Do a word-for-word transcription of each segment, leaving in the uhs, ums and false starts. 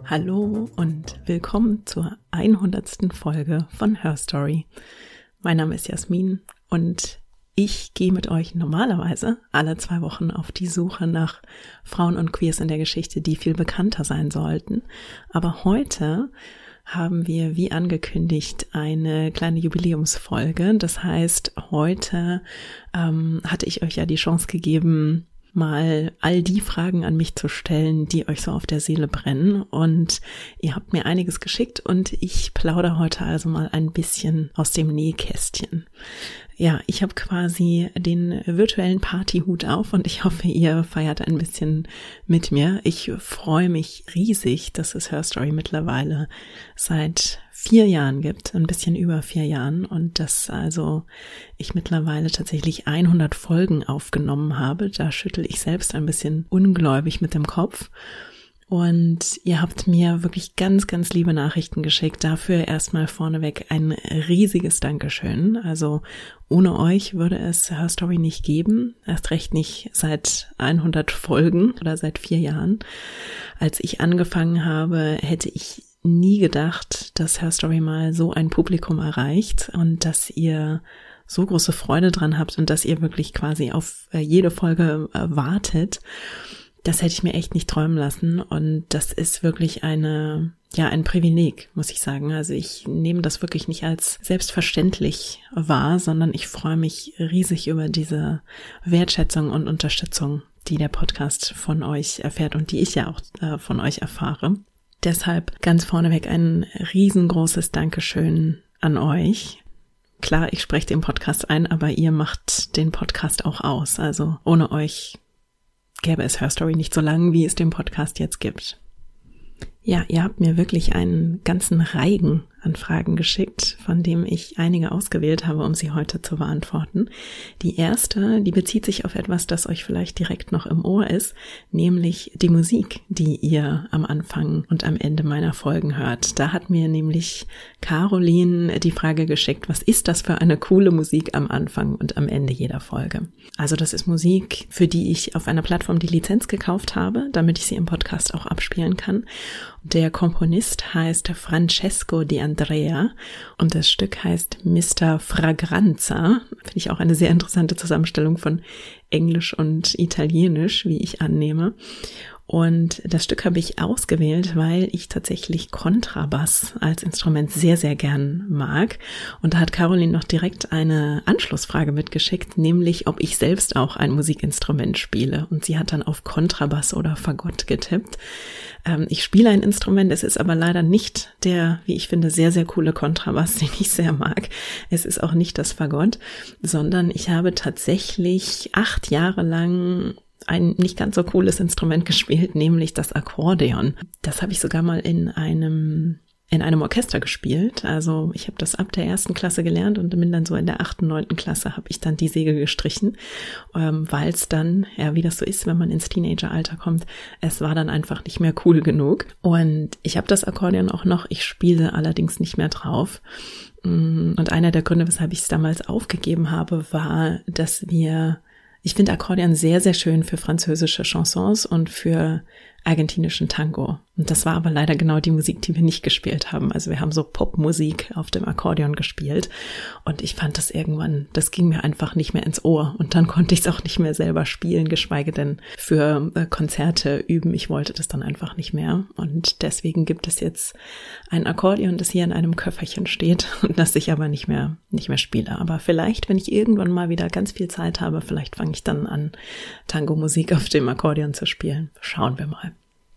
Hallo und willkommen zur hundertsten Folge von Her Story. Mein Name ist Jasmin und ich gehe mit euch normalerweise alle zwei Wochen auf die Suche nach Frauen und Queers in der Geschichte, die viel bekannter sein sollten. Aber heute haben wir, wie angekündigt, eine kleine Jubiläumsfolge. Das heißt, heute ähm, hatte ich euch ja die Chance gegeben, mal all die Fragen an mich zu stellen, die euch so auf der Seele brennen. Und ihr habt mir einiges geschickt und ich plaudere heute also mal ein bisschen aus dem Nähkästchen. Ja, ich habe quasi den virtuellen Partyhut auf und ich hoffe, ihr feiert ein bisschen mit mir. Ich freue mich riesig, dass es Her Story mittlerweile seit vier Jahren gibt, ein bisschen über vier Jahren und dass also ich mittlerweile tatsächlich hundert Folgen aufgenommen habe. Da schüttel ich selbst ein bisschen ungläubig mit dem Kopf. Und ihr habt mir wirklich ganz, ganz liebe Nachrichten geschickt. Dafür erstmal vorneweg ein riesiges Dankeschön. Also ohne euch würde es Her Story nicht geben. Erst recht nicht seit hundert Folgen oder seit vier Jahren. Als ich angefangen habe, hätte ich nie gedacht, dass Her Story mal so ein Publikum erreicht und dass ihr so große Freude dran habt und dass ihr wirklich quasi auf jede Folge wartet. Das hätte ich mir echt nicht träumen lassen und das ist wirklich eine, ja, ein Privileg, muss ich sagen. Also ich nehme das wirklich nicht als selbstverständlich wahr, sondern ich freue mich riesig über diese Wertschätzung und Unterstützung, die der Podcast von euch erfährt und die ich ja auch äh, von euch erfahre. Deshalb ganz vorneweg ein riesengroßes Dankeschön an euch. Klar, ich spreche den Podcast ein, aber ihr macht den Podcast auch aus. Also ohne euch gäbe es Her Story nicht so lang, wie es den Podcast jetzt gibt. Ja, ihr habt mir wirklich einen ganzen Reigen an Fragen geschickt, von dem ich einige ausgewählt habe, um sie heute zu beantworten. Die erste, die bezieht sich auf etwas, das euch vielleicht direkt noch im Ohr ist, nämlich die Musik, die ihr am Anfang und am Ende meiner Folgen hört. Da hat mir nämlich Caroline die Frage geschickt, was ist das für eine coole Musik am Anfang und am Ende jeder Folge? Also das ist Musik, für die ich auf einer Plattform die Lizenz gekauft habe, damit ich sie im Podcast auch abspielen kann. Der Komponist heißt Francesco Di Andrea und das Stück heißt Mister Fragranza. Finde ich auch eine sehr interessante Zusammenstellung von Englisch und Italienisch, wie ich annehme. Und das Stück habe ich ausgewählt, weil ich tatsächlich Kontrabass als Instrument sehr, sehr gern mag. Und da hat Caroline noch direkt eine Anschlussfrage mitgeschickt, nämlich ob ich selbst auch ein Musikinstrument spiele. Und sie hat dann auf Kontrabass oder Fagott getippt. Ähm, ich spiele ein Instrument, es ist aber leider nicht der, wie ich finde, sehr, sehr coole Kontrabass, den ich sehr mag. Es ist auch nicht das Fagott, sondern ich habe tatsächlich acht Jahre lang ein nicht ganz so cooles Instrument gespielt, nämlich das Akkordeon. Das habe ich sogar mal in einem in einem Orchester gespielt. Also ich habe das ab der ersten Klasse gelernt und bin dann so in der achten, neunten Klasse habe ich dann die Segel gestrichen, ähm, weil es dann, ja, wie das so ist, wenn man ins Teenageralter kommt, es war dann einfach nicht mehr cool genug. Und ich habe das Akkordeon auch noch, ich spiele allerdings nicht mehr drauf. Und einer der Gründe, weshalb ich es damals aufgegeben habe, war, dass wir Ich finde Akkordeon sehr, sehr schön für französische Chansons und für argentinischen Tango. Und das war aber leider genau die Musik, die wir nicht gespielt haben. Also wir haben so Popmusik auf dem Akkordeon gespielt und ich fand das irgendwann, das ging mir einfach nicht mehr ins Ohr und dann konnte ich es auch nicht mehr selber spielen, geschweige denn für äh, Konzerte üben. Ich wollte das dann einfach nicht mehr und deswegen gibt es jetzt ein Akkordeon, das hier in einem Köfferchen steht und das ich aber nicht mehr, nicht mehr spiele. Aber vielleicht, wenn ich irgendwann mal wieder ganz viel Zeit habe, vielleicht fange ich dann an, Tango-Musik auf dem Akkordeon zu spielen. Schauen wir mal.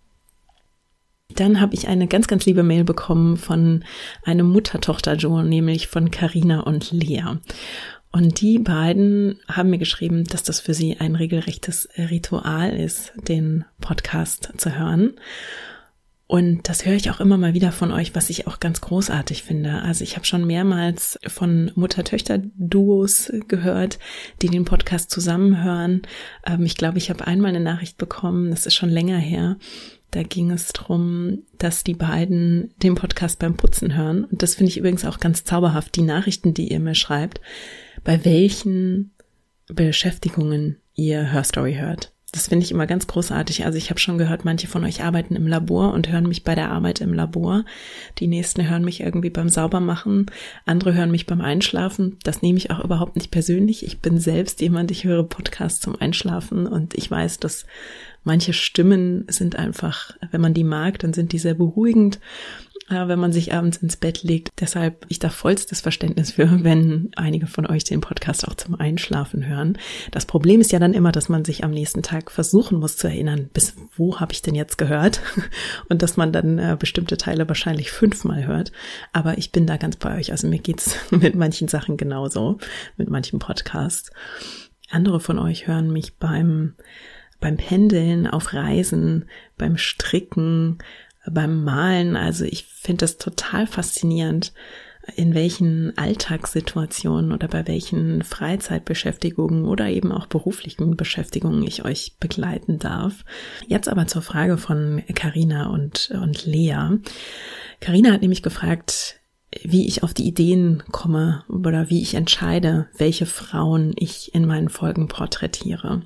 Dann habe ich eine ganz, ganz liebe Mail bekommen von einem Mutter-Tochter-Duo, nämlich von Carina und Lea. Und die beiden haben mir geschrieben, dass das für sie ein regelrechtes Ritual ist, den Podcast zu hören. Und das höre ich auch immer mal wieder von euch, was ich auch ganz großartig finde. Also ich habe schon mehrmals von Mutter-Töchter-Duos gehört, die den Podcast zusammenhören. Ähm, ich glaube, ich habe einmal eine Nachricht bekommen, das ist schon länger her. Da ging es darum, dass die beiden den Podcast beim Putzen hören. Und das finde ich übrigens auch ganz zauberhaft, die Nachrichten, die ihr mir schreibt, bei welchen Beschäftigungen ihr Her Story hört. Das finde ich immer ganz großartig. Also ich habe schon gehört, manche von euch arbeiten im Labor und hören mich bei der Arbeit im Labor. Die nächsten hören mich irgendwie beim Saubermachen. Andere hören mich beim Einschlafen. Das nehme ich auch überhaupt nicht persönlich. Ich bin selbst jemand, ich höre Podcasts zum Einschlafen und ich weiß, dass manche Stimmen sind einfach, wenn man die mag, dann sind die sehr beruhigend, wenn man sich abends ins Bett legt. Deshalb, ich da vollstes Verständnis für, wenn einige von euch den Podcast auch zum Einschlafen hören. Das Problem ist ja dann immer, dass man sich am nächsten Tag versuchen muss zu erinnern, bis wo habe ich denn jetzt gehört? Und dass man dann äh, bestimmte Teile wahrscheinlich fünfmal hört. Aber ich bin da ganz bei euch. Also mir geht's mit manchen Sachen genauso, mit manchen Podcasts. Andere von euch hören mich beim beim Pendeln, auf Reisen, beim Stricken, beim Malen. Also ich finde das total faszinierend, in welchen Alltagssituationen oder bei welchen Freizeitbeschäftigungen oder eben auch beruflichen Beschäftigungen ich euch begleiten darf. Jetzt aber zur Frage von Carina und, und Lea. Carina hat nämlich gefragt, wie ich auf die Ideen komme oder wie ich entscheide, welche Frauen ich in meinen Folgen porträtiere.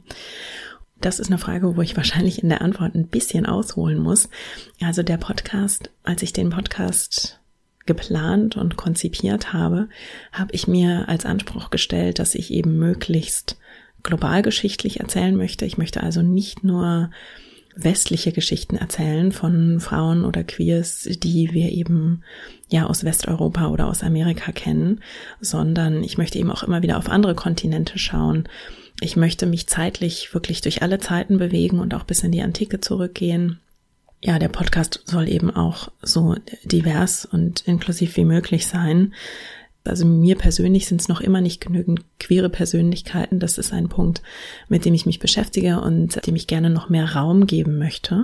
Das ist eine Frage, wo ich wahrscheinlich in der Antwort ein bisschen ausholen muss. Also der Podcast, als ich den Podcast geplant und konzipiert habe, habe ich mir als Anspruch gestellt, dass ich eben möglichst globalgeschichtlich erzählen möchte. Ich möchte also nicht nur westliche Geschichten erzählen von Frauen oder Queers, die wir eben ja aus Westeuropa oder aus Amerika kennen, sondern ich möchte eben auch immer wieder auf andere Kontinente schauen. Ich möchte mich zeitlich wirklich durch alle Zeiten bewegen und auch bis in die Antike zurückgehen. Ja, der Podcast soll eben auch so divers und inklusiv wie möglich sein. Also mir persönlich sind es noch immer nicht genügend queere Persönlichkeiten. Das ist ein Punkt, mit dem ich mich beschäftige und dem ich gerne noch mehr Raum geben möchte.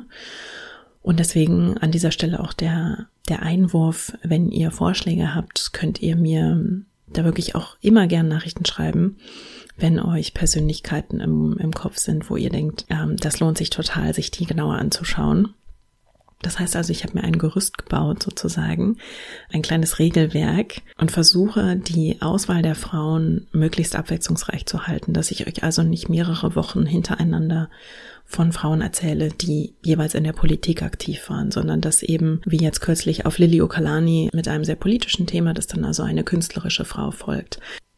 Und deswegen an dieser Stelle auch der, der Einwurf, wenn ihr Vorschläge habt, könnt ihr mir da wirklich auch immer gern Nachrichten schreiben, wenn euch Persönlichkeiten im, im Kopf sind, wo ihr denkt, ähm, das lohnt sich total, sich die genauer anzuschauen. Das heißt also, ich habe mir ein Gerüst gebaut sozusagen, ein kleines Regelwerk und versuche, die Auswahl der Frauen möglichst abwechslungsreich zu halten, dass ich euch also nicht mehrere Wochen hintereinander von Frauen erzähle, die jeweils in der Politik aktiv waren, sondern dass eben, wie jetzt kürzlich auf Lili Okalani mit einem sehr politischen Thema, dass dann also eine künstlerische Frau folgt.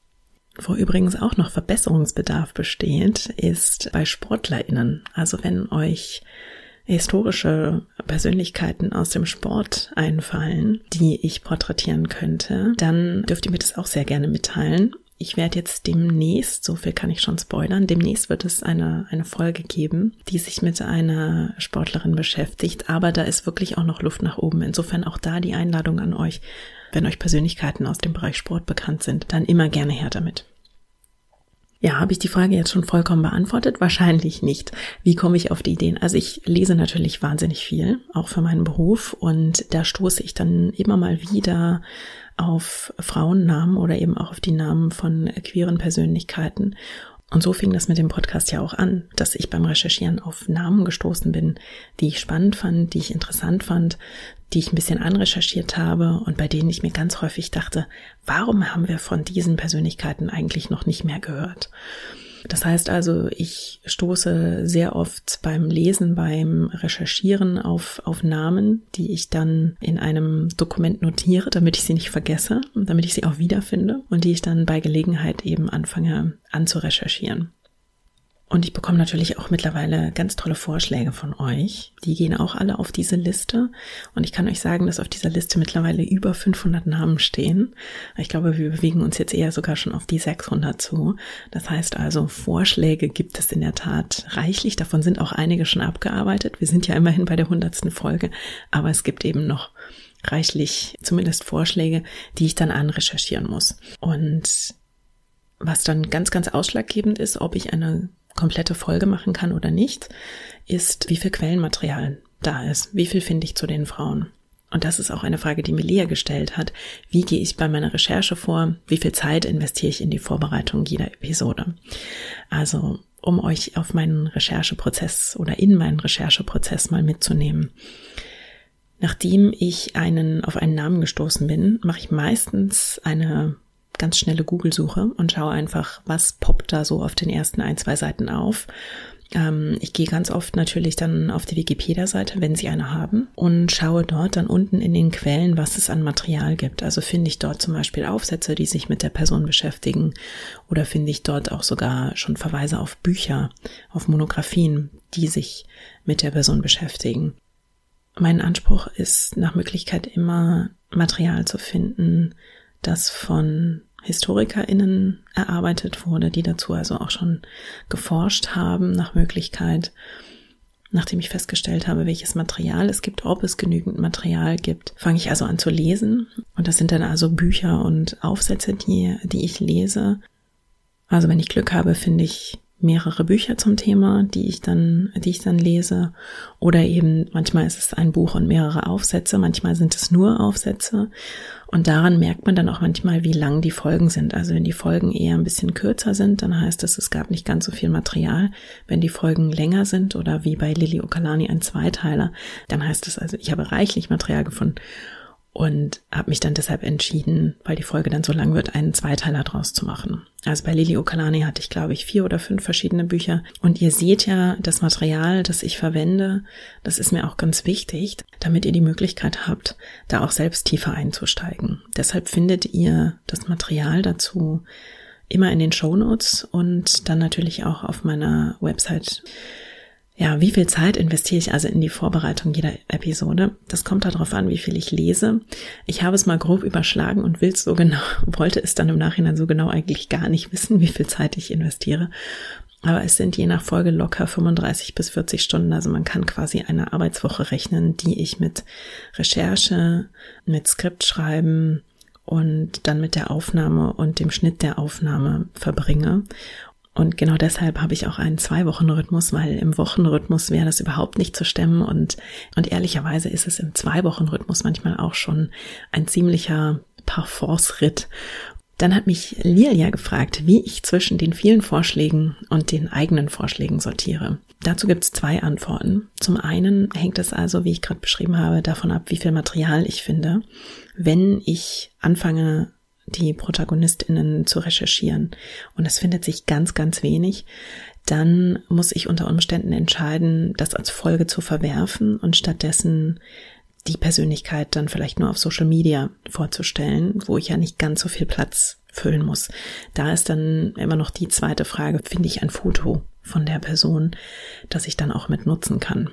Wo übrigens auch noch Verbesserungsbedarf besteht, ist bei SportlerInnen. Also wenn euch historische Persönlichkeiten aus dem Sport einfallen, die ich porträtieren könnte, dann dürft ihr mir das auch sehr gerne mitteilen. Ich werde jetzt demnächst, so viel kann ich schon spoilern, demnächst wird es eine, eine Folge geben, die sich mit einer Sportlerin beschäftigt, aber da ist wirklich auch noch Luft nach oben. Insofern auch da die Einladung an euch, wenn euch Persönlichkeiten aus dem Bereich Sport bekannt sind, dann immer gerne her damit. Ja, habe ich die Frage jetzt schon vollkommen beantwortet? Wahrscheinlich nicht. Wie komme ich auf die Ideen? Also ich lese natürlich wahnsinnig viel, auch für meinen Beruf, und da stoße ich dann immer mal wieder auf Frauennamen oder eben auch auf die Namen von queeren Persönlichkeiten. Und so fing das mit dem Podcast ja auch an, dass ich beim Recherchieren auf Namen gestoßen bin, die ich spannend fand, die ich interessant fand, die ich ein bisschen anrecherchiert habe und bei denen ich mir ganz häufig dachte, warum haben wir von diesen Persönlichkeiten eigentlich noch nicht mehr gehört? Das heißt also, ich stoße sehr oft beim Lesen, beim Recherchieren auf, auf Namen, die ich dann in einem Dokument notiere, damit ich sie nicht vergesse und damit ich sie auch wiederfinde und die ich dann bei Gelegenheit eben anfange anzurecherchieren. Und ich bekomme natürlich auch mittlerweile ganz tolle Vorschläge von euch. Die gehen auch alle auf diese Liste. Und ich kann euch sagen, dass auf dieser Liste mittlerweile über fünfhundert Namen stehen. Ich glaube, wir bewegen uns jetzt eher sogar schon auf die sechshundert zu. Das heißt also, Vorschläge gibt es in der Tat reichlich. Davon sind auch einige schon abgearbeitet. Wir sind ja immerhin bei der hundertsten Folge. Aber es gibt eben noch reichlich zumindest Vorschläge, die ich dann anrecherchieren muss. Und was dann ganz, ganz ausschlaggebend ist, ob ich eine komplette Folge machen kann oder nicht, ist, wie viel Quellenmaterial da ist. Wie viel finde ich zu den Frauen? Und das ist auch eine Frage, die mir Lea gestellt hat. Wie gehe ich bei meiner Recherche vor? Wie viel Zeit investiere ich in die Vorbereitung jeder Episode? Also, um euch auf meinen Rechercheprozess oder in meinen Rechercheprozess mal mitzunehmen. Nachdem ich einen auf einen Namen gestoßen bin, mache ich meistens eine ganz schnelle Google-Suche und schaue einfach, was poppt da so auf den ersten ein, zwei Seiten auf. Ähm, ich gehe ganz oft natürlich dann auf die Wikipedia-Seite, wenn sie eine haben, und schaue dort dann unten in den Quellen, was es an Material gibt. Also finde ich dort zum Beispiel Aufsätze, die sich mit der Person beschäftigen, oder finde ich dort auch sogar schon Verweise auf Bücher, auf Monographien, die sich mit der Person beschäftigen. Mein Anspruch ist nach Möglichkeit immer Material zu finden, das von HistorikerInnen erarbeitet wurde, die dazu also auch schon geforscht haben nach Möglichkeit, nachdem ich festgestellt habe, welches Material es gibt, ob es genügend Material gibt, fange ich also an zu lesen. Und das sind dann also Bücher und Aufsätze, die, die ich lese. Also wenn ich Glück habe, finde ich mehrere Bücher zum Thema, die ich dann, die ich dann lese. Oder eben, manchmal ist es ein Buch und mehrere Aufsätze, manchmal sind es nur Aufsätze. Und daran merkt man dann auch manchmal, wie lang die Folgen sind. Also wenn die Folgen eher ein bisschen kürzer sind, dann heißt es, es gab nicht ganz so viel Material. Wenn die Folgen länger sind oder wie bei Lily Okalani ein Zweiteiler, dann heißt es also, ich habe reichlich Material gefunden und habe mich dann deshalb entschieden, weil die Folge dann so lang wird, einen Zweiteiler draus zu machen. Also bei Lily Okalani hatte ich, glaube ich, vier oder fünf verschiedene Bücher. Und ihr seht ja, das Material, das ich verwende, das ist mir auch ganz wichtig, damit ihr die Möglichkeit habt, da auch selbst tiefer einzusteigen. Deshalb findet ihr das Material dazu immer in den Shownotes und dann natürlich auch auf meiner Website. Ja, wie viel Zeit investiere ich also in die Vorbereitung jeder Episode? Das kommt darauf an, wie viel ich lese. Ich habe es mal grob überschlagen und will es so genau, wollte es dann im Nachhinein so genau eigentlich gar nicht wissen, wie viel Zeit ich investiere. Aber es sind je nach Folge locker fünfunddreißig bis vierzig Stunden. Also man kann quasi eine Arbeitswoche rechnen, die ich mit Recherche, mit Skriptschreiben und dann mit der Aufnahme und dem Schnitt der Aufnahme verbringe. Und genau deshalb habe ich auch einen Zwei-Wochen-Rhythmus, weil im Wochenrhythmus wäre das überhaupt nicht zu stemmen. Und, und ehrlicherweise ist es im Zwei-Wochen-Rhythmus manchmal auch schon ein ziemlicher Parforce-Ritt. Dann hat mich Lilia gefragt, wie ich zwischen den vielen Vorschlägen und den eigenen Vorschlägen sortiere. Dazu gibt es zwei Antworten. Zum einen hängt es also, wie ich gerade beschrieben habe, davon ab, wie viel Material ich finde. Wenn ich anfange, die ProtagonistInnen zu recherchieren und es findet sich ganz, ganz wenig, dann muss ich unter Umständen entscheiden, das als Folge zu verwerfen und stattdessen die Persönlichkeit dann vielleicht nur auf Social Media vorzustellen, wo ich ja nicht ganz so viel Platz füllen muss. Da ist dann immer noch die zweite Frage, finde ich ein Foto von der Person, das ich dann auch mit nutzen kann.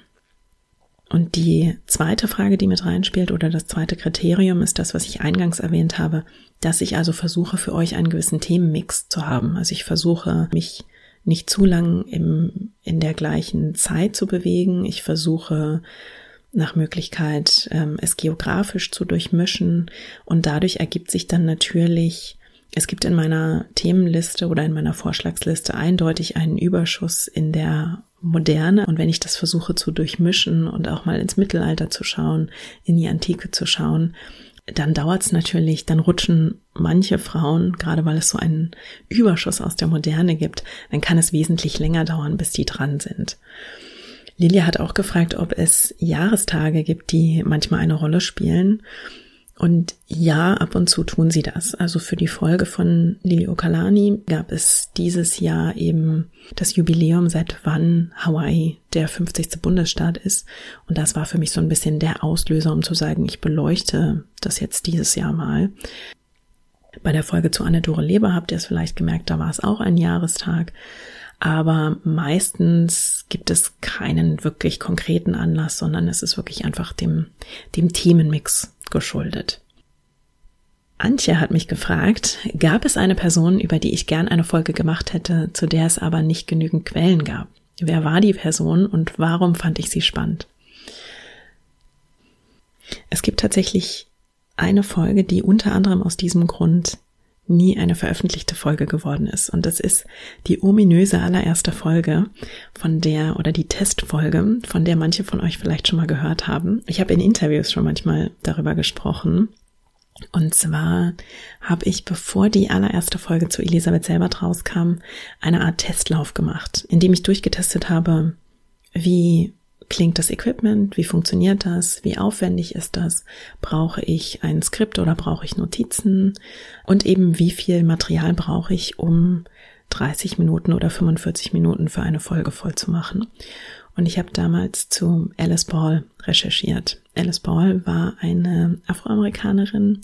Und die zweite Frage, die mit reinspielt, oder das zweite Kriterium, ist das, was ich eingangs erwähnt habe, dass ich also versuche, für euch einen gewissen Themenmix zu haben. Also ich versuche, mich nicht zu lang im, in der gleichen Zeit zu bewegen. Ich versuche nach Möglichkeit, ähm, es geografisch zu durchmischen. Und dadurch ergibt sich dann natürlich, es gibt in meiner Themenliste oder in meiner Vorschlagsliste eindeutig einen Überschuss in der Moderne. Und wenn ich das versuche zu durchmischen und auch mal ins Mittelalter zu schauen, in die Antike zu schauen, dann dauert es natürlich, dann rutschen manche Frauen, gerade weil es so einen Überschuss aus der Moderne gibt, dann kann es wesentlich länger dauern, bis die dran sind. Lilia hat auch gefragt, ob es Jahrestage gibt, die manchmal eine Rolle spielen. Und ja, ab und zu tun sie das. Also für die Folge von Lily Okalani gab es dieses Jahr eben das Jubiläum, seit wann Hawaii der fünfzigste Bundesstaat ist. Und das war für mich so ein bisschen der Auslöser, um zu sagen, ich beleuchte das jetzt dieses Jahr mal. Bei der Folge zu Anne-Dore Leber habt ihr es vielleicht gemerkt, da war es auch ein Jahrestag. Aber meistens gibt es keinen wirklich konkreten Anlass, sondern es ist wirklich einfach dem, dem Themenmix geschuldet. Antje hat mich gefragt, gab es eine Person, über die ich gern eine Folge gemacht hätte, zu der es aber nicht genügend Quellen gab? Wer war die Person und warum fand ich sie spannend? Es gibt tatsächlich eine Folge, die unter anderem aus diesem Grund nie eine veröffentlichte Folge geworden ist. Und das ist die ominöse allererste Folge, von der, oder die Testfolge, von der manche von euch vielleicht schon mal gehört haben. Ich habe in Interviews schon manchmal darüber gesprochen. Und zwar habe ich, bevor die allererste Folge zu Elisabeth Selbert rauskam, eine Art Testlauf gemacht, in dem ich durchgetestet habe, wie klingt das Equipment, wie funktioniert das, wie aufwendig ist das, brauche ich ein Skript oder brauche ich Notizen und eben wie viel Material brauche ich, um dreißig Minuten oder fünfundvierzig Minuten für eine Folge voll zu machen. Und ich habe damals zu Alice Ball recherchiert. Alice Ball war eine Afroamerikanerin,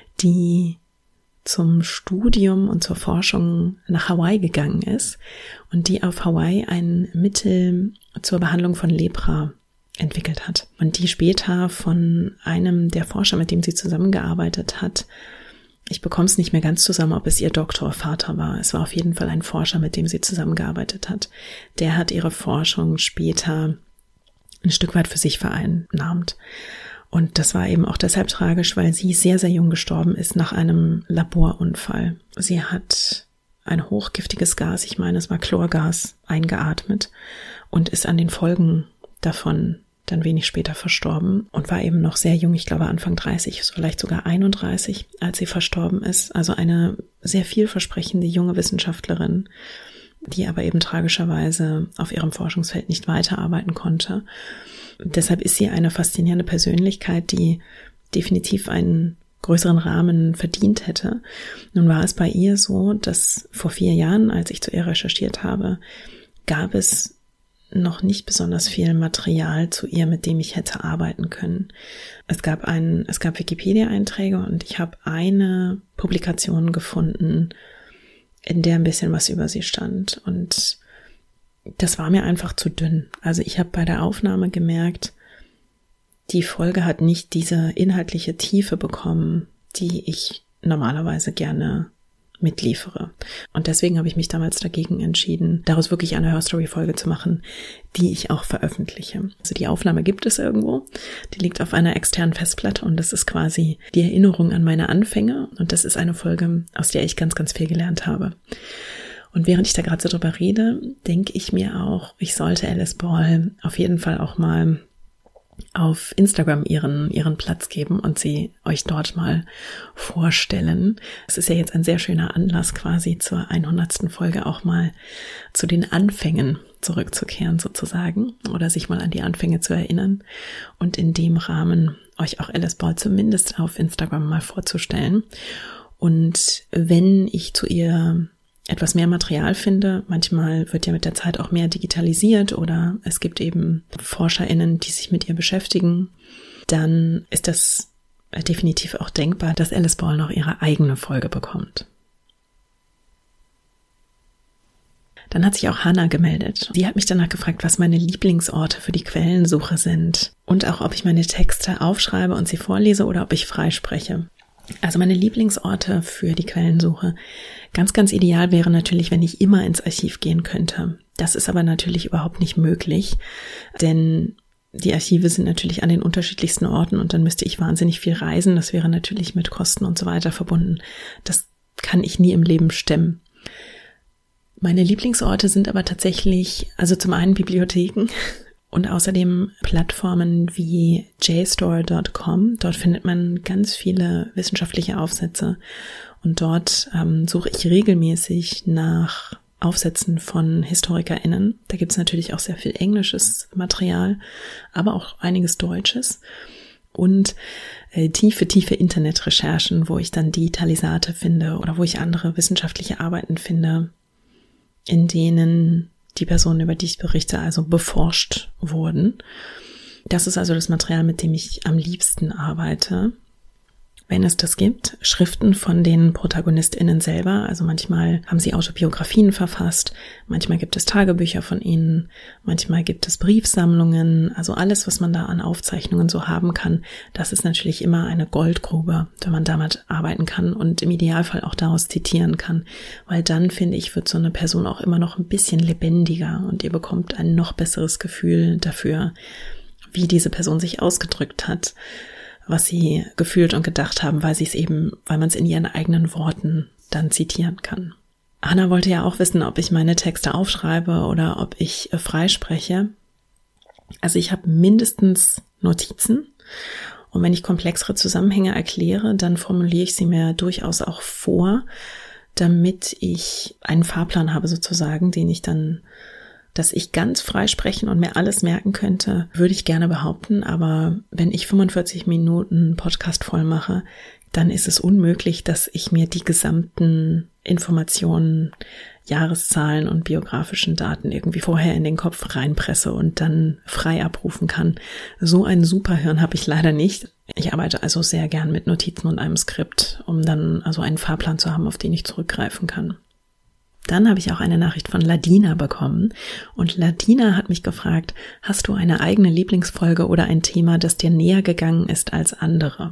die zum Studium und zur Forschung nach Hawaii gegangen ist und die auf Hawaii ein Mittel zur Behandlung von Lepra entwickelt hat. Und die später von einem der Forscher, mit dem sie zusammengearbeitet hat, ich bekomme es nicht mehr ganz zusammen, ob es ihr Doktorvater war. Es war auf jeden Fall ein Forscher, mit dem sie zusammengearbeitet hat. Der hat ihre Forschung später ein Stück weit für sich vereinnahmt. Und das war eben auch deshalb tragisch, weil sie sehr, sehr jung gestorben ist nach einem Laborunfall. Sie hat ein hochgiftiges Gas, ich meine, es war Chlorgas, eingeatmet und ist an den Folgen davon dann wenig später verstorben und war eben noch sehr jung, ich glaube Anfang dreißig, vielleicht sogar einunddreißig, als sie verstorben ist. Also eine sehr vielversprechende junge Wissenschaftlerin, die aber eben tragischerweise auf ihrem Forschungsfeld nicht weiterarbeiten konnte. Deshalb ist sie eine faszinierende Persönlichkeit, die definitiv einen größeren Rahmen verdient hätte. Nun war es bei ihr so, dass vor vier Jahren, als ich zu ihr recherchiert habe, gab es noch nicht besonders viel Material zu ihr, mit dem ich hätte arbeiten können. Es gab einen, es gab Wikipedia-Einträge und ich habe eine Publikation gefunden, in der ein bisschen was über sie stand. Und das war mir einfach zu dünn. Also ich habe bei der Aufnahme gemerkt, die Folge hat nicht diese inhaltliche Tiefe bekommen, die ich normalerweise gerne mitliefere. Und deswegen habe ich mich damals dagegen entschieden, daraus wirklich eine Herstory-Folge zu machen, die ich auch veröffentliche. Also die Aufnahme gibt es irgendwo, die liegt auf einer externen Festplatte und das ist quasi die Erinnerung an meine Anfänge und das ist eine Folge, aus der ich ganz, ganz viel gelernt habe. Und während ich da gerade so drüber rede, denke ich mir auch, ich sollte Alice Ball auf jeden Fall auch mal auf Instagram ihren ihren Platz geben und sie euch dort mal vorstellen. Es ist ja jetzt ein sehr schöner Anlass, quasi zur hundertsten Folge auch mal zu den Anfängen zurückzukehren sozusagen oder sich mal an die Anfänge zu erinnern und in dem Rahmen euch auch Alice Ball zumindest auf Instagram mal vorzustellen. Und wenn ich zu ihr etwas mehr Material finde. Manchmal wird ja mit der Zeit auch mehr digitalisiert oder es gibt eben ForscherInnen, die sich mit ihr beschäftigen. Dann ist das definitiv auch denkbar, dass Alice Ball noch ihre eigene Folge bekommt. Dann hat sich auch Hannah gemeldet. Sie hat mich danach gefragt, was meine Lieblingsorte für die Quellensuche sind und auch, ob ich meine Texte aufschreibe und sie vorlese oder ob ich freispreche. Also meine Lieblingsorte für die Quellensuche. Ganz, ganz ideal wäre natürlich, wenn ich immer ins Archiv gehen könnte. Das ist aber natürlich überhaupt nicht möglich, denn die Archive sind natürlich an den unterschiedlichsten Orten und dann müsste ich wahnsinnig viel reisen. Das wäre natürlich mit Kosten und so weiter verbunden. Das kann ich nie im Leben stemmen. Meine Lieblingsorte sind aber tatsächlich, also zum einen Bibliotheken und außerdem Plattformen wie J S T O R Punkt com. Dort findet man ganz viele wissenschaftliche Aufsätze und dort ähm, suche ich regelmäßig nach Aufsätzen von HistorikerInnen. Da gibt es natürlich auch sehr viel englisches Material, aber auch einiges Deutsches und äh, tiefe, tiefe Internetrecherchen, wo ich dann Digitalisate finde oder wo ich andere wissenschaftliche Arbeiten finde, in denen die Personen, über die ich berichte, also beforscht wurden. Das ist also das Material, mit dem ich am liebsten arbeite. Wenn es das gibt, Schriften von den ProtagonistInnen selber, also manchmal haben sie Autobiografien verfasst, manchmal gibt es Tagebücher von ihnen, manchmal gibt es Briefsammlungen, also alles, was man da an Aufzeichnungen so haben kann, das ist natürlich immer eine Goldgrube, wenn man damit arbeiten kann und im Idealfall auch daraus zitieren kann, weil dann, finde ich, wird so eine Person auch immer noch ein bisschen lebendiger und ihr bekommt ein noch besseres Gefühl dafür, wie diese Person sich ausgedrückt hat, was sie gefühlt und gedacht haben, weil sie es eben, weil man es in ihren eigenen Worten dann zitieren kann. Hannah wollte ja auch wissen, ob ich meine Texte aufschreibe oder ob ich äh, freispreche. Also ich habe mindestens Notizen und wenn ich komplexere Zusammenhänge erkläre, dann formuliere ich sie mir durchaus auch vor, damit ich einen Fahrplan habe sozusagen, den ich dann dass ich ganz frei sprechen und mir alles merken könnte, würde ich gerne behaupten. Aber wenn ich fünfundvierzig Minuten Podcast voll mache, dann ist es unmöglich, dass ich mir die gesamten Informationen, Jahreszahlen und biografischen Daten irgendwie vorher in den Kopf reinpresse und dann frei abrufen kann. So ein Superhirn habe ich leider nicht. Ich arbeite also sehr gern mit Notizen und einem Skript, um dann also einen Fahrplan zu haben, auf den ich zurückgreifen kann. Dann habe ich auch eine Nachricht von Ladina bekommen und Ladina hat mich gefragt, hast du eine eigene Lieblingsfolge oder ein Thema, das dir näher gegangen ist als andere?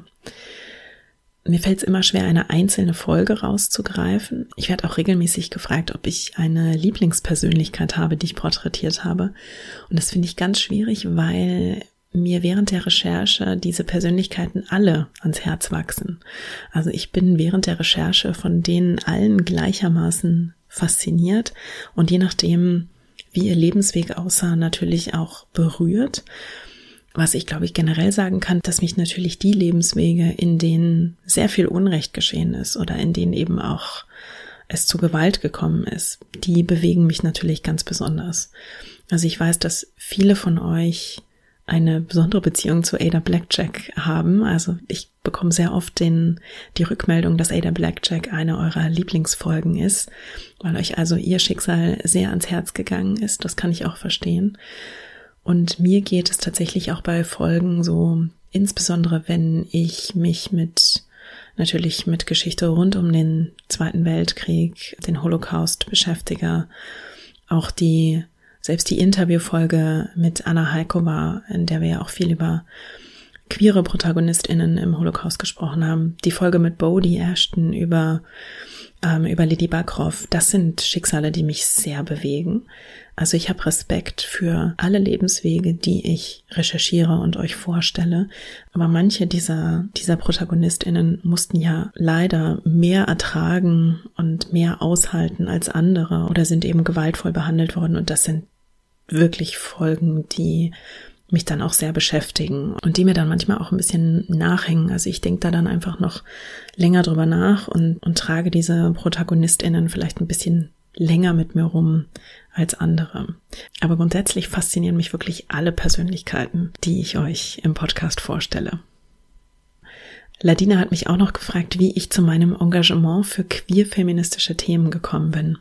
Mir fällt es immer schwer, eine einzelne Folge rauszugreifen. Ich werde auch regelmäßig gefragt, ob ich eine Lieblingspersönlichkeit habe, die ich porträtiert habe. Und das finde ich ganz schwierig, weil mir während der Recherche diese Persönlichkeiten alle ans Herz wachsen. Also ich bin während der Recherche von denen allen gleichermaßen fasziniert und je nachdem, wie ihr Lebensweg aussah, natürlich auch berührt. Was ich, glaube ich, generell sagen kann, dass mich natürlich die Lebenswege, in denen sehr viel Unrecht geschehen ist oder in denen eben auch es zu Gewalt gekommen ist, die bewegen mich natürlich ganz besonders. Also ich weiß, dass viele von euch eine besondere Beziehung zu Ada Blackjack haben. Also ich bekomme sehr oft den, die Rückmeldung, dass Ada Blackjack eine eurer Lieblingsfolgen ist, weil euch also ihr Schicksal sehr ans Herz gegangen ist. Das kann ich auch verstehen. Und mir geht es tatsächlich auch bei Folgen so, insbesondere wenn ich mich mit, natürlich mit Geschichte rund um den Zweiten Weltkrieg, den Holocaust beschäftige, auch die, selbst die Interviewfolge mit Anna Heikova, in der wir ja auch viel über queere ProtagonistInnen im Holocaust gesprochen haben, die Folge mit Bodhi Ashton über, ähm, über Lady Backhoff, das sind Schicksale, die mich sehr bewegen. Also ich habe Respekt für alle Lebenswege, die ich recherchiere und euch vorstelle. Aber manche dieser, dieser ProtagonistInnen mussten ja leider mehr ertragen und mehr aushalten als andere oder sind eben gewaltvoll behandelt worden. Und das sind wirklich Folgen, die mich dann auch sehr beschäftigen und die mir dann manchmal auch ein bisschen nachhängen. Also ich denke da dann einfach noch länger drüber nach und, und trage diese ProtagonistInnen vielleicht ein bisschen länger mit mir rum als andere. Aber grundsätzlich faszinieren mich wirklich alle Persönlichkeiten, die ich euch im Podcast vorstelle. Ladina hat mich auch noch gefragt, wie ich zu meinem Engagement für queer-feministische Themen gekommen bin.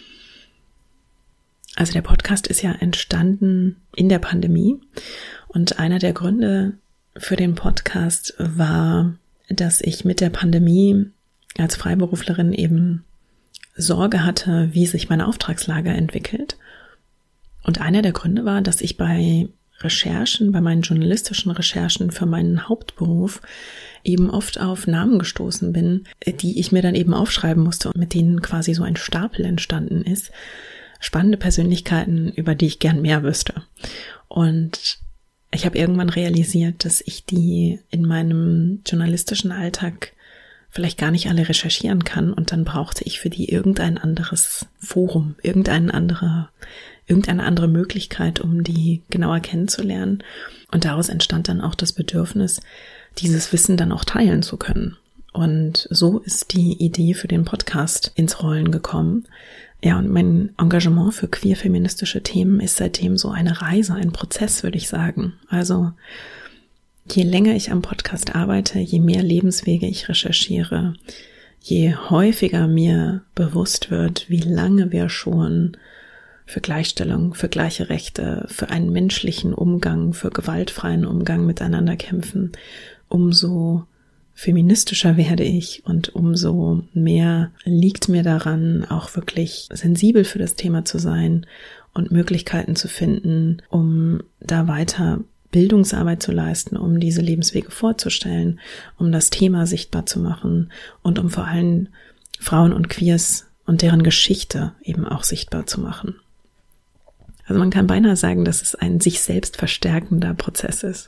Also der Podcast ist ja entstanden in der Pandemie und einer der Gründe für den Podcast war, dass ich mit der Pandemie als Freiberuflerin eben Sorge hatte, wie sich meine Auftragslage entwickelt. Und einer der Gründe war, dass ich bei Recherchen, bei meinen journalistischen Recherchen für meinen Hauptberuf eben oft auf Namen gestoßen bin, die ich mir dann eben aufschreiben musste und mit denen quasi so ein Stapel entstanden ist. Spannende Persönlichkeiten, über die ich gern mehr wüsste. Und ich habe irgendwann realisiert, dass ich die in meinem journalistischen Alltag vielleicht gar nicht alle recherchieren kann und dann brauchte ich für die irgendein anderes Forum, irgendeine andere, irgendeine andere Möglichkeit, um die genauer kennenzulernen. Und daraus entstand dann auch das Bedürfnis, dieses Wissen dann auch teilen zu können. Und so ist die Idee für den Podcast ins Rollen gekommen. Ja, und mein Engagement für queer-feministische Themen ist seitdem so eine Reise, ein Prozess, würde ich sagen. Also je länger ich am Podcast arbeite, je mehr Lebenswege ich recherchiere, je häufiger mir bewusst wird, wie lange wir schon für Gleichstellung, für gleiche Rechte, für einen menschlichen Umgang, für gewaltfreien Umgang miteinander kämpfen, umso feministischer werde ich und umso mehr liegt mir daran, auch wirklich sensibel für das Thema zu sein und Möglichkeiten zu finden, um da weiter Bildungsarbeit zu leisten, um diese Lebenswege vorzustellen, um das Thema sichtbar zu machen und um vor allem Frauen und Queers und deren Geschichte eben auch sichtbar zu machen. Also man kann beinahe sagen, dass es ein sich selbst verstärkender Prozess ist.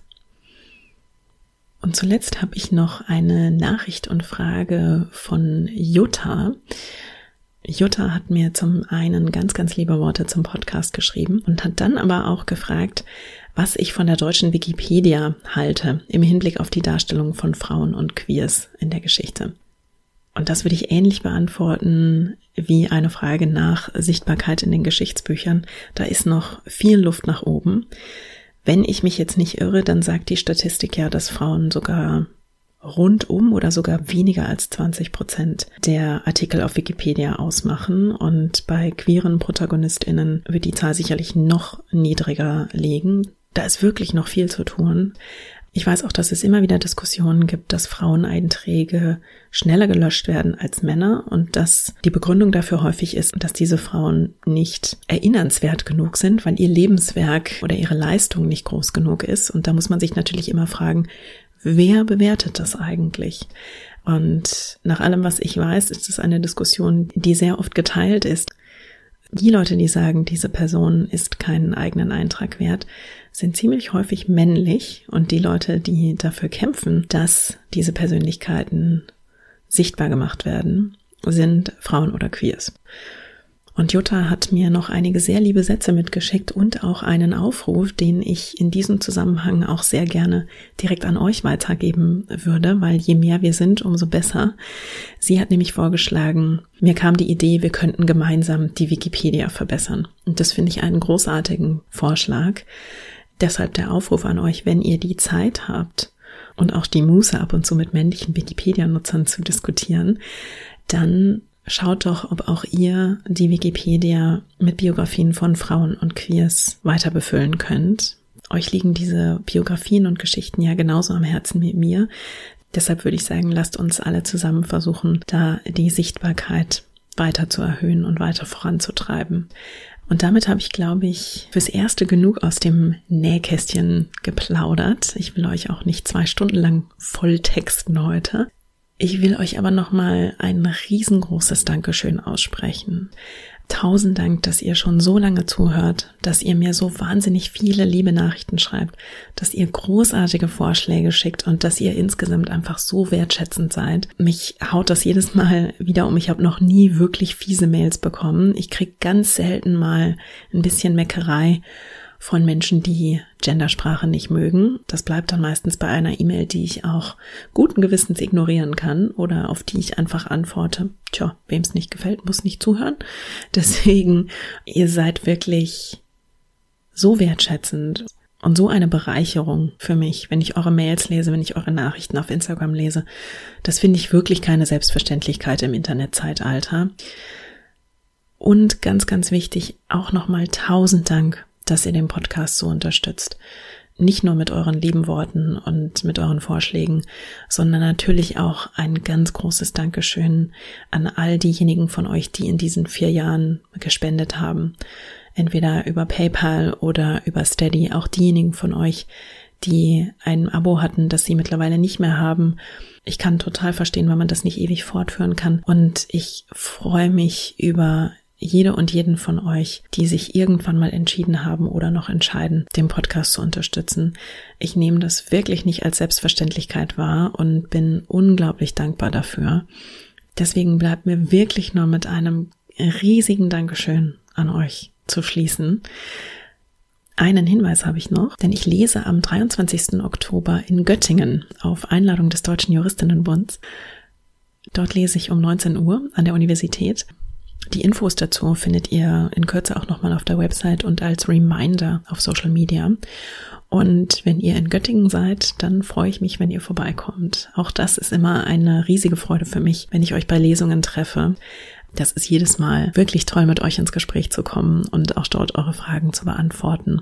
Und zuletzt habe ich noch eine Nachricht und Frage von Jutta. Jutta hat mir zum einen ganz, ganz liebe Worte zum Podcast geschrieben und hat dann aber auch gefragt, was ich von der deutschen Wikipedia halte im Hinblick auf die Darstellung von Frauen und Queers in der Geschichte. Und das würde ich ähnlich beantworten wie eine Frage nach Sichtbarkeit in den Geschichtsbüchern. Da ist noch viel Luft nach oben. Wenn ich mich jetzt nicht irre, dann sagt die Statistik ja, dass Frauen sogar rundum oder sogar weniger als zwanzig Prozent der Artikel auf Wikipedia ausmachen. Und bei queeren ProtagonistInnen wird die Zahl sicherlich noch niedriger liegen. Da ist wirklich noch viel zu tun. Ich weiß auch, dass es immer wieder Diskussionen gibt, dass Fraueneinträge schneller gelöscht werden als Männer und dass die Begründung dafür häufig ist, dass diese Frauen nicht erinnernswert genug sind, weil ihr Lebenswerk oder ihre Leistung nicht groß genug ist. Und da muss man sich natürlich immer fragen, wer bewertet das eigentlich? Und nach allem, was ich weiß, ist es eine Diskussion, die sehr oft geteilt ist. Die Leute, die sagen, diese Person ist keinen eigenen Eintrag wert, sind ziemlich häufig männlich, und die Leute, die dafür kämpfen, dass diese Persönlichkeiten sichtbar gemacht werden, sind Frauen oder Queers. Und Jutta hat mir noch einige sehr liebe Sätze mitgeschickt und auch einen Aufruf, den ich in diesem Zusammenhang auch sehr gerne direkt an euch weitergeben würde, weil je mehr wir sind, umso besser. Sie hat nämlich vorgeschlagen, mir kam die Idee, wir könnten gemeinsam die Wikipedia verbessern. Und das finde ich einen großartigen Vorschlag. Deshalb der Aufruf an euch, wenn ihr die Zeit habt und auch die Muße, ab und zu mit männlichen Wikipedia-Nutzern zu diskutieren, dann schaut doch, ob auch ihr die Wikipedia mit Biografien von Frauen und Queers weiter befüllen könnt. Euch liegen diese Biografien und Geschichten ja genauso am Herzen wie mir. Deshalb würde ich sagen, lasst uns alle zusammen versuchen, da die Sichtbarkeit weiter zu erhöhen und weiter voranzutreiben. Und damit habe ich, glaube ich, fürs Erste genug aus dem Nähkästchen geplaudert. Ich will euch auch nicht zwei Stunden lang volltexten heute. Ich will euch aber nochmal ein riesengroßes Dankeschön aussprechen. Tausend Dank, dass ihr schon so lange zuhört, dass ihr mir so wahnsinnig viele liebe Nachrichten schreibt, dass ihr großartige Vorschläge schickt und dass ihr insgesamt einfach so wertschätzend seid. Mich haut das jedes Mal wieder um. Ich habe noch nie wirklich fiese Mails bekommen. Ich kriege ganz selten mal ein bisschen Meckerei von Menschen, die Gendersprache nicht mögen. Das bleibt dann meistens bei einer E-Mail, die ich auch guten Gewissens ignorieren kann oder auf die ich einfach antworte, tja, wem es nicht gefällt, muss nicht zuhören. Deswegen, ihr seid wirklich so wertschätzend und so eine Bereicherung für mich, wenn ich eure Mails lese, wenn ich eure Nachrichten auf Instagram lese. Das finde ich wirklich keine Selbstverständlichkeit im Internetzeitalter. Und ganz, ganz wichtig, auch nochmal tausend Dank, dass ihr den Podcast so unterstützt. Nicht nur mit euren lieben Worten und mit euren Vorschlägen, sondern natürlich auch ein ganz großes Dankeschön an all diejenigen von euch, die in diesen vier Jahren gespendet haben. Entweder über PayPal oder über Steady. Auch diejenigen von euch, die ein Abo hatten, das sie mittlerweile nicht mehr haben. Ich kann total verstehen, wenn man das nicht ewig fortführen kann. Und ich freue mich über jede und jeden von euch, die sich irgendwann mal entschieden haben oder noch entscheiden, den Podcast zu unterstützen. Ich nehme das wirklich nicht als Selbstverständlichkeit wahr und bin unglaublich dankbar dafür. Deswegen bleibt mir wirklich nur mit einem riesigen Dankeschön an euch zu schließen. Einen Hinweis habe ich noch, denn ich lese am dreiundzwanzigsten Oktober in Göttingen auf Einladung des Deutschen Juristinnenbunds. Dort lese ich um neunzehn Uhr an der Universität. Die Infos dazu findet ihr in Kürze auch nochmal auf der Website und als Reminder auf Social Media. Und wenn ihr in Göttingen seid, dann freue ich mich, wenn ihr vorbeikommt. Auch das ist immer eine riesige Freude für mich, wenn ich euch bei Lesungen treffe. Das ist jedes Mal wirklich toll, mit euch ins Gespräch zu kommen und auch dort eure Fragen zu beantworten.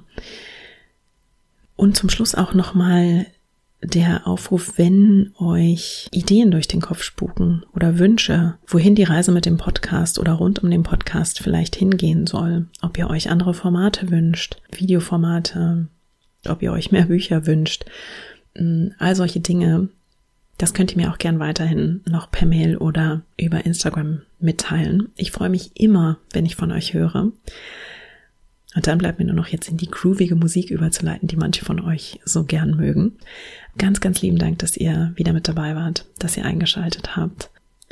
Und zum Schluss auch nochmal der Aufruf, wenn euch Ideen durch den Kopf spuken oder Wünsche, wohin die Reise mit dem Podcast oder rund um den Podcast vielleicht hingehen soll. Ob ihr euch andere Formate wünscht, Videoformate, ob ihr euch mehr Bücher wünscht, all solche Dinge, das könnt ihr mir auch gern weiterhin noch per Mail oder über Instagram mitteilen. Ich freue mich immer, wenn ich von euch höre. Und dann bleibt mir nur noch jetzt in die groovige Musik überzuleiten, die manche von euch so gern mögen. Ganz, ganz lieben Dank, dass ihr wieder mit dabei wart, dass ihr eingeschaltet habt.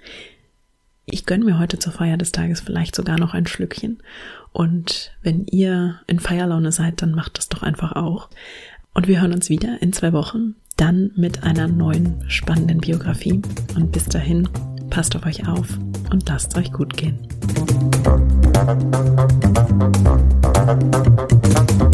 Ich gönne mir heute zur Feier des Tages vielleicht sogar noch ein Schlückchen. Und wenn ihr in Feierlaune seid, dann macht das doch einfach auch. Und wir hören uns wieder in zwei Wochen, dann mit einer neuen spannenden Biografie. Und bis dahin, passt auf euch auf und lasst euch gut gehen. Thank you.